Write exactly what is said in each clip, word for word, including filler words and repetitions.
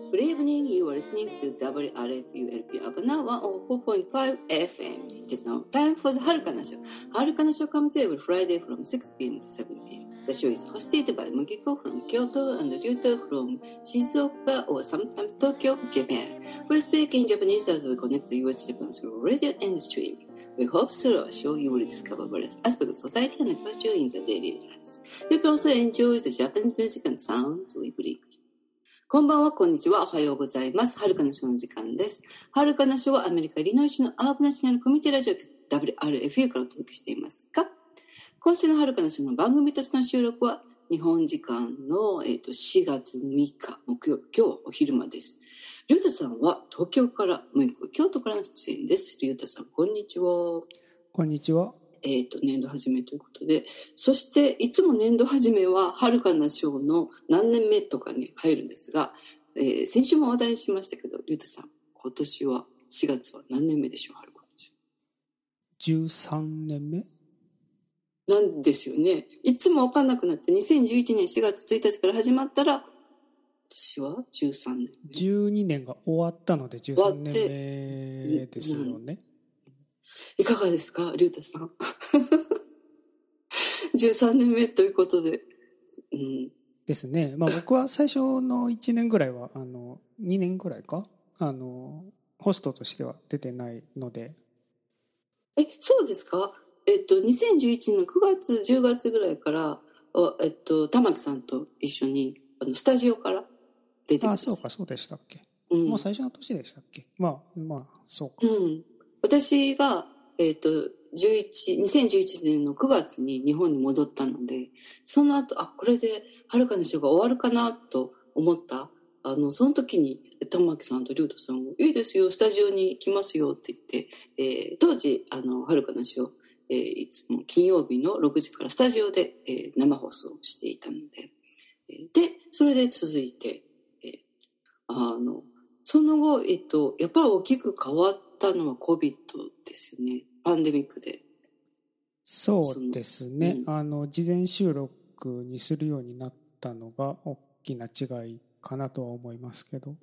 Good evening, you are listening to ダブリューアールエフユーエルピー Abana ワンオーフォーポイントファイブエフエム. It is now time for the はるかな show. はるかな show comes every Friday from six p.m. to seven p.m. The show is hosted by Mugiko from Kyoto and Ryuta from Shizuoka or sometimes Tokyo, Japan. We speak in Japanese as we connect the U S Japan through radio and streaming. We hope through our show you will discover various aspects of society and culture in the daily lives. You can also enjoy the Japanese music and sounds we bring.こんばんは、こんにちは、おはようございます。はるかなショーの時間です。はるかなショーはアメリカ・イリノイ州のアーブナシナルコミュニティラジオ局 ダブリューアールエフユー からお届けしていますが、今週のはるかなショーの番組としての収録は日本時間の、えー、としがつむいか木曜日、今日お昼間です。りゅうたさんは東京からむいか、京都からの出演です。りゅうたさん、こんにちは。 こんにちは。 えっと、年度始めということで、そしていつも年度始めははるかなショーの何年目とかに入るんですが、えー、先週も話題にしましたけど、りゅうたさん、今年はしがつは何年目でしょう、はるかなショー。 じゅうさんねんめなんですよね。いつも分かんなくなって、にせんじゅういちねんしがつついたちから始まったら、今年はじゅうさんねんめ。 じゅうにねんが終わったのでじゅうさんねんめですよね。 いかがですか、りゅうたさん。じゅうさんねんめということで。うん、ですね。まあ僕は最初のいちねんぐらいは、あの、にねんぐらいか、あの、ホストとしては出てないので。 え、そうですか。えっと、にせんじゅういちねんのくがつ、じゅうがつぐらいから、えっと、玉木さんと一緒に、あの、スタジオから出てください。 あ、そうか、そうでしたっけ。 うん、 もう最初の年でしたっけ。まあ、まあ、そうか。 うん。私が、えっと、じゅういち、にせんじゅういちねんのくがつに日本に戻ったので、その後、あ、これではるかなショーが終わるかなと思った。あの、その時に玉木さんとりゅうたさんが、いいですよ、スタジオに来ますよって言って、えー、当時、あの、はるかなショー、えー、いつも金曜日のろくじからスタジオで、えー、生放送していたので、えー、で、それで続いて、えー、あの、その後、えっと、やっぱり大きく変わったのは COVID ですよね。パンデミックで。 そうですね。うん、あの、事前収録にするようになったのが大きな違いかなとは思いますけど。 うん。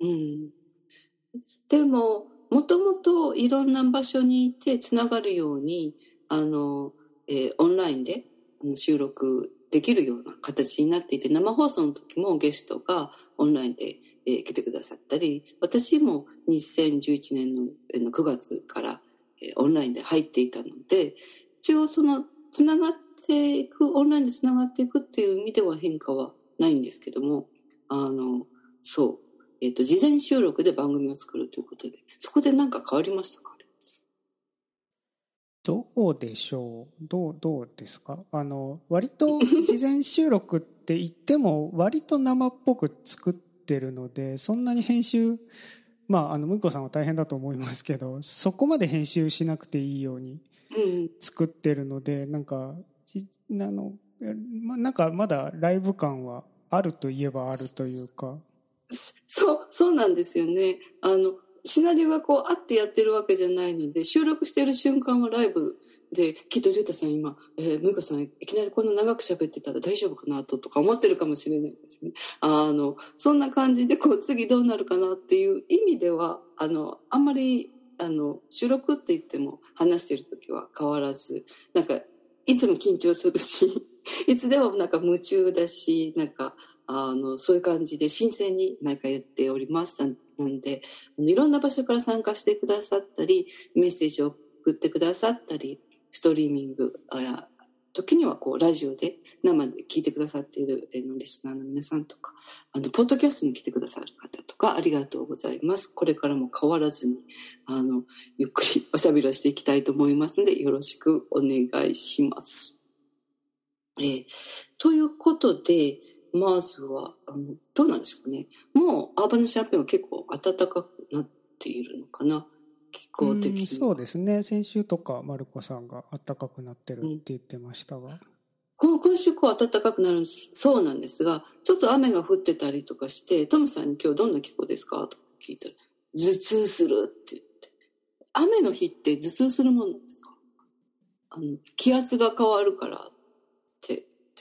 でも、もともといろんな場所にいてつながるように、あの、えー、オンラインで収録できるような形になっていて、生放送の時もゲストがオンラインで、えー、来てくださったり、私もにせんじゅういちねんのくがつから、えー、オンラインで入っていたので、一応そのつながっていく、オンラインでつながっていくっていう意味では変化はないんですけども、あの、そう、えっと、事前収録で番組を作るということで、そこで何か変わりましたか？ どうでしょう。どう、どうですか？あの、割と事前収録って言っても、割と生っぽく作ってるので、そんなに編集、まあ、あの、むいこさんは大変だと思いますけど、そこまで編集しなくていいように作ってるので、うん、なんか、あの、ま、なんかまだライブ感はあるといえばあるというか。 そう、そうなんですよね。あの、シナリオがこうあってやってるわけじゃないので、収録してる瞬間はライブで、きっとりゅうたさん今、えー、むいこさんいきなりこんな長く喋ってたら大丈夫かなととか思ってるかもしれないですね。あの、そんな感じでこう次どうなるかなっていう意味では、あの、あんまり、あの、収録って言っても話してる時は変わらず、なんか、いつも緊張するし、いつでもなんか夢中だし、なんか、あの、そういう感じで新鮮に毎回やっております。なんで、いろんな場所から参加してくださったり、メッセージを送ってくださったり、ストリーミングや時にはこうラジオで生で聞いてくださっているリスナーの皆さんとか、あのポッドキャストに来てくださる方とかありがとうございます。これからも変わらずにあのゆっくりおしゃべりをしていきたいと思いますので、よろしくお願いします。えー、ということで、まずはあのどうなんでしょうかね。もうアーバンシャンペーンは結構暖かくなっているのかな。気候的に。 そうですね。先週とかマルコさんが暖かくなってるって言ってましたが、 うん、今週こう暖かくなるそうなんですが、ちょっと雨が降ってたりとかして、トムさんに今日どんな気候ですかと聞いたら、頭痛するって言って。雨の日って頭痛するもんなんですか？あの気圧が変わるからってなんか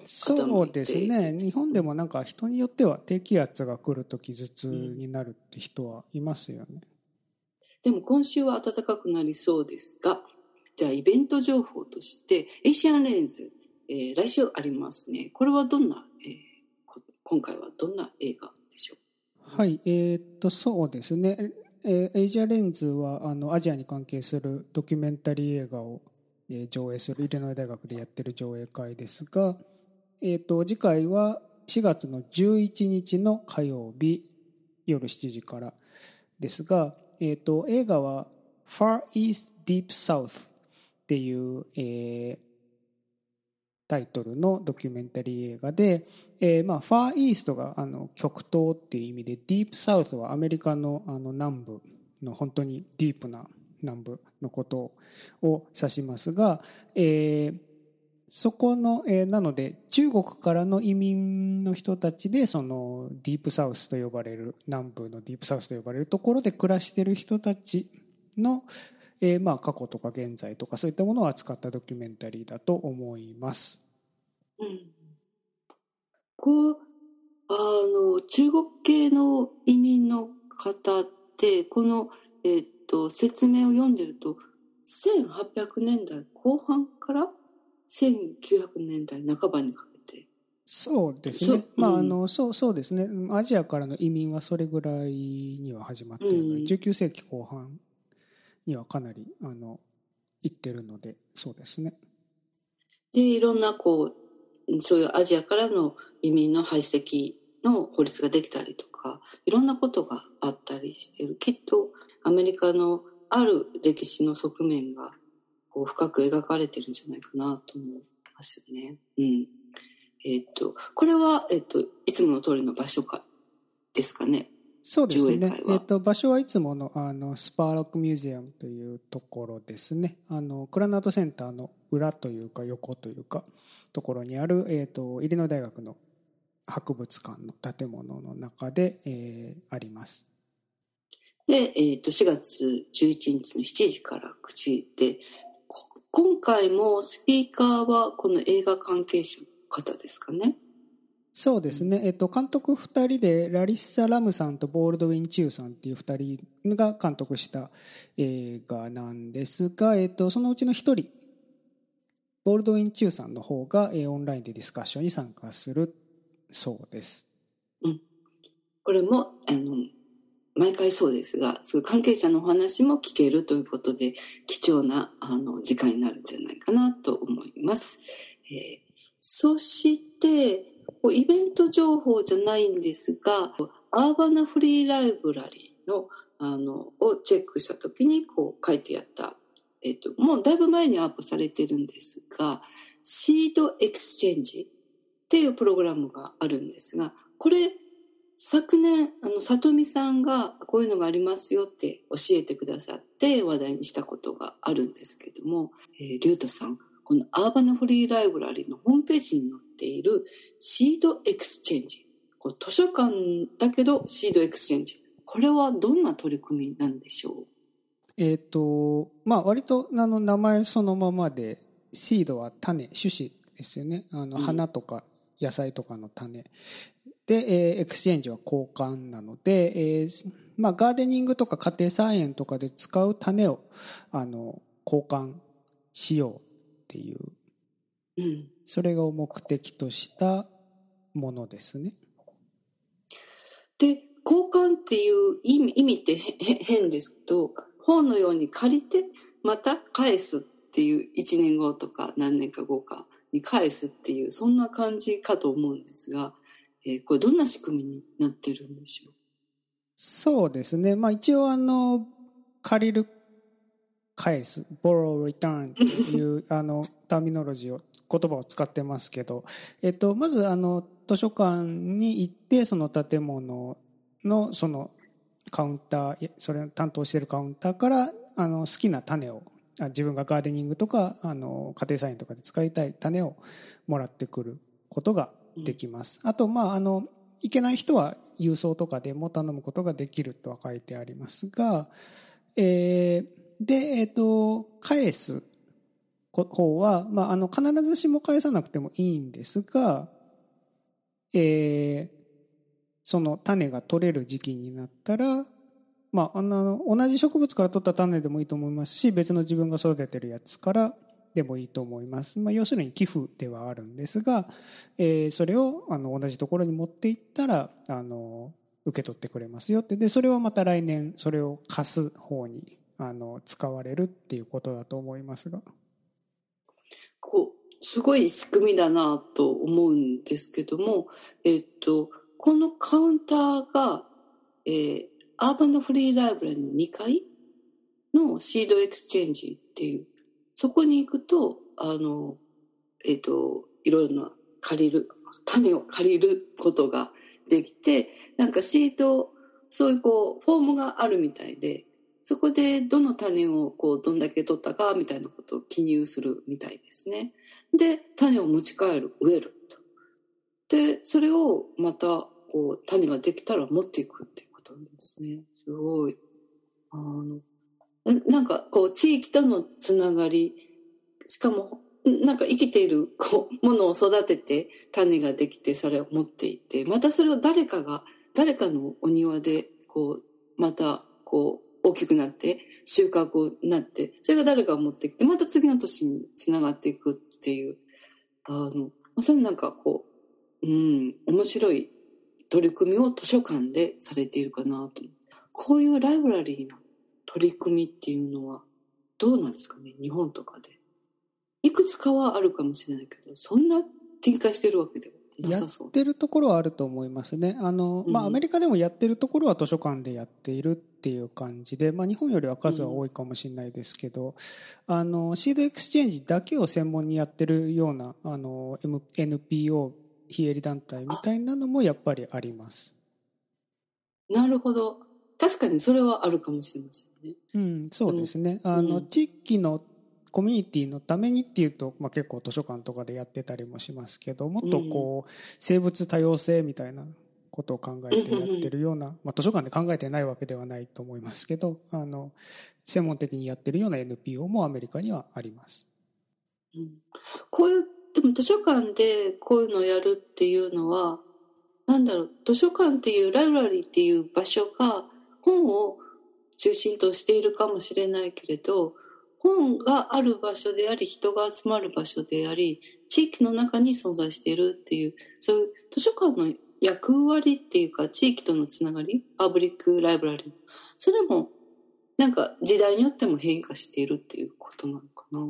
そうですね。日本でもなんか人によっては低気圧が来るとき頭痛になるって人はいますよね。うん、 でも今週は暖かくなりそうですが、じゃあイベント情報としてエイシアンレンズ、えー、来週ありますね。これはどんな、えー、今回はどんな映画でしょう？ はい、えー、っとそうですね。えー、エイジアレンズはあのアジアに関係するドキュメンタリー映画を、えー、上映するイリノイ大学でやってる上映会ですが、えー、と次回はしがつのじゅういちにちの火曜日夜しちじからですが、えー、と映画は Far East Deep South っていう、えー、タイトルのドキュメンタリー映画で、えーまあ、ファーイーストがあの極東っていう意味で、ディープサウスはアメリカの、あの南部の本当にディープな南部のことを指しますが、えー、そこの、えー、なので中国からの移民の人たちでそのディープサウスと呼ばれる、南部のディープサウスと呼ばれるところで暮らしている人たちの、えーまあ、過去とか現在とかそういったものを扱ったドキュメンタリーだと思います。 うん、こうあの中国系の移民の方ってこの、えー、っと説明を読んでるとせんはっぴゃくねんだいこう半からせんきゅうひゃくねんだいなかばにかけて。 そうですね。まああのそうそうですね。アジアからの移民はそれぐらいには始まっているので、うん、じゅうきゅうせいきこう半にはかなりあの行ってるので、そうですね。 でいろんなこうそういうアジアからの移民の排斥の法律ができたりとか、いろんなことがあったりしてる。きっとアメリカのある歴史の側面がこう深く描かれてるんじゃないかなと思いますよね。うん。えっとこれはえっといつもの通りの場所かですかね。 そうですね。えっと場所はいつものあのスパーロックミュージアムというところですね。あのクラナートセンターの裏というか横というかところにある、えっとイリノイ大学の博物館の建物の中で、えー、あります。 で、えっとしがつじゅういちにちのしちじからくじで、今回もスピーカーはこの映画関係者の方ですかね。 そうですね、えっと、監督ふたりでラリッサ・ラムさんとボールドウィン・チューさんっていうふたりが監督した映画なんですが、えっと、そのうちのひとりボールドウィン・チューさんの方が、えー、オンラインでディスカッションに参加するそうです。 うん、これもあの毎回そうですが、そういう関係者のお話も聞けるということで貴重なあの時間になるんじゃないかなと思います。えー、そしてイベント情報じゃないんですが、アーバナフリーライブラリーのあのをチェックした時にこう書いてあった、えーと、もうだいぶ前にアップされてるんですが、シードエクスチェンジっていうプログラムがあるんですが、これ昨年あの里見さんがこういうのがありますよって教えてくださって話題にしたことがあるんですけども、えー、リュウトさん、このアーバナフリーライブラリーのホームページに載っているシードエクスチェンジ、こう図書館だけどシードエクスチェンジ、これはどんな取り組みなんでしょう？ えっとまあ割とあの名前そのままで、シードは種、種子ですよね。あの花とか野菜とかの種、うんで、えー、エクスチェンジは交換なので、えーまあ、ガーデニングとか家庭菜園とかで使う種をあの交換しようっていう、うん、それを目的としたものですね。 で、交換っていう意味、意味って変ですけど、本のように借りてまた返すっていういちねんごとか何年か後かに返すっていうそんな感じかと思うんですが、えー、これどんな仕組みになってるんでしょう？ そうですね、まあ、一応あの借りる返す borrow return っていうあのターミノロジーを言葉を使ってますけど、えっと、まずあの図書館に行ってその建物のそのカウンター、それを担当しているカウンターからあの好きな種を、自分がガーデニングとかあの家庭菜園とかで使いたい種をもらってくることができます。あと、まあ、あの行けない人は郵送とかでも頼むことができるとは書いてありますが、えー、で、えっと、返す方は、まあ、あの必ずしも返さなくてもいいんですが、えー、その種が取れる時期になったら、まあ、あの同じ植物から取った種でもいいと思いますし、別の自分が育ててるやつからでもいいと思います。まあ、要するに寄付ではあるんですが、えー、それをあの同じところに持っていったらあの受け取ってくれますよって。でそれをまた来年それを貸す方にあの使われるっていうことだと思いますが、 こうすごい仕組みだなと思うんですけども、えっとこのカウンターが、えー、アーバンフリーライブラリのにかいのシードエクスチェンジっていう、そこに行くとあの、えっといろいろな借りる種を借りることができて、なんかシート、そういうこうフォームがあるみたいで、そこでどの種をこうどんだけ取ったかみたいなことを記入するみたいですね。で種を持ち帰る、植えると。でそれをまたこう種ができたら持っていくっていうことなんですね。すごい。あのなんかこう地域とのつながり、しかもなんか生きているこうものを育てて種ができてそれを持っていって、またそれを誰かが誰かのお庭でこうまたこう大きくなって収穫になって、それが誰かが持ってきてまた次の年につながっていくっていう、あのそれなんかこう、うん、面白い取り組みを図書館でされているかなと。こういうライブラリーの取り組みっていうのはどうなんですかね、日本とかで。いくつかはあるかもしれないけど、そんな展開してるわけではなさそう。 やってるところはあると思いますね。あの、まあ、アメリカでもやってるところは図書館でやっているっていう感じで、まあ、日本よりは数は多いかもしれないですけど、うん、あのシードエクスチェンジだけを専門にやってるようなあの エヌピーオー 非営利団体みたいなのもやっぱりあります。 なるほど。確かにそれはあるかもしれませんね。 うん、そうですね。あの、うん、地域のコミュニティのためにっていうと、まあ、結構図書館とかでやってたりもしますけど、もっとこう、うん、生物多様性みたいなことを考えてやってるような、まあ、図書館で考えてないわけではないと思いますけど、あの専門的にやってるような エヌピーオー もアメリカにはあります。 うん、こういうでも図書館でこういうのをやるっていうのは、なんだろう、図書館っていうライブラリーっていう場所が本を中心としているかもしれないけれど、本がある場所であり人が集まる場所であり地域の中に存在しているっていう、そういう図書館の役割っていうか地域とのつながり、パブリックライブラリー、それもなんか時代によっても変化しているっていうことなのかな。うん、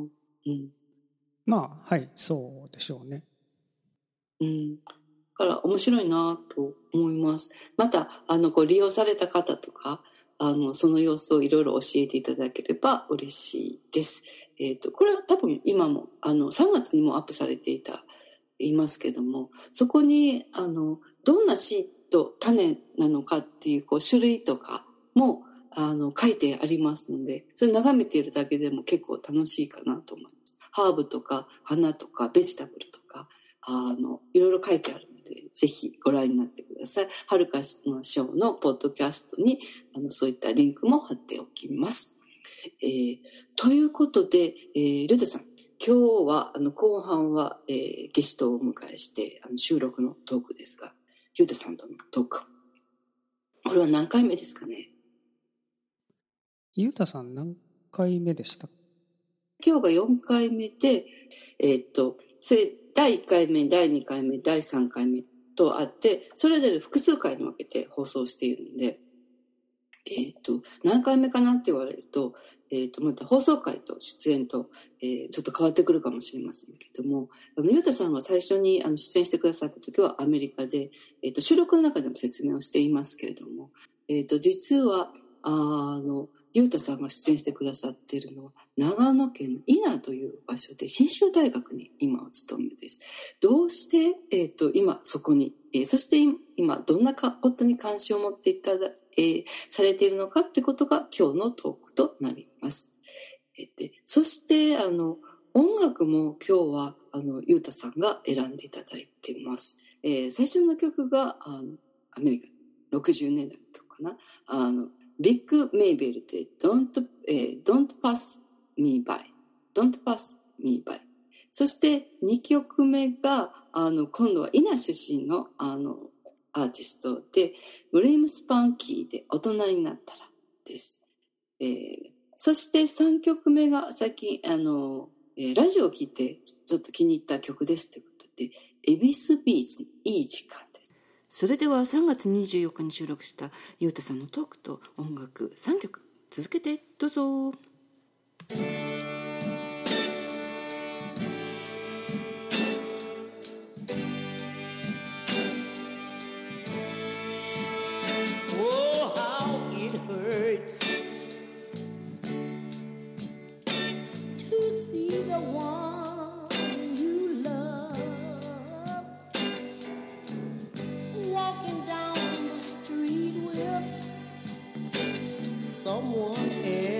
まあはいそうでしょうね。 うん、だから面白いなと思います。またあのこう利用された方とかあのその様子をいろいろ教えていただければ嬉しいです。えーと、これは多分今もあのさんがつにもアップされていたいますけども、そこにあのどんなシート種なのかっていう、こう種類とかもあの書いてありますので、それ眺めているだけでも結構楽しいかなと思います。ハーブとか花とかベジタブルとかあのいろいろ書いてあるので、ぜひご覧になってください。はるかのショーのポッドキャストにあのそういったリンクも貼っておきます。えー、ということで、えー、ルタさん、今日はあの後半は、えー、ゲストをお迎えしてあの収録のトークですが、ゆうたさんとのトーク、これは何回目ですかね。 ゆうたさん何回目でした？ 今日がよんかいめで、えー、っとそれだいいっかいめ、だいにかいめ、だいさんかいめとあって、それぞれ複数回に分けて放送しているので、えー、と何回目かなって言われると、えー、とまた放送回と出演と、えー、ちょっと変わってくるかもしれませんけども、あのゆうたさんが最初にあの出演してくださった時はアメリカで、えー、と収録の中でも説明をしていますけれども、えー、と実はあのゆうたさんが出演してくださっているのは長野県の伊那という場所で、信州大学に今お勤めです。どうして、えー、と今そこに、えー、そして今どんなことに関心を持っていただえー、されているのかってことが今日のトークとなります。えー、でそしてあの音楽も今日はあのゆうたさんが選んでいただいています。えー、最初の曲があのアメリカろくじゅうねんだいの曲かな、あのビッグ・メイベルで Don't、えー、Don't Pass Me By Don't Pass ミーバイ。そしてにきょくめがあの今度は伊那出身のあのアーティストで、グレイムスパンキーで大人になったらです。えー、そしてさんきょくめが最近あの、えー、ラジオを聴いてちょっと気に入った曲ですということで、エビスビーズのいい時間です。それではさんがつにじゅうよっかに収録したゆうたさんのトークと音楽さんきょく続けてどうぞ。 Someone else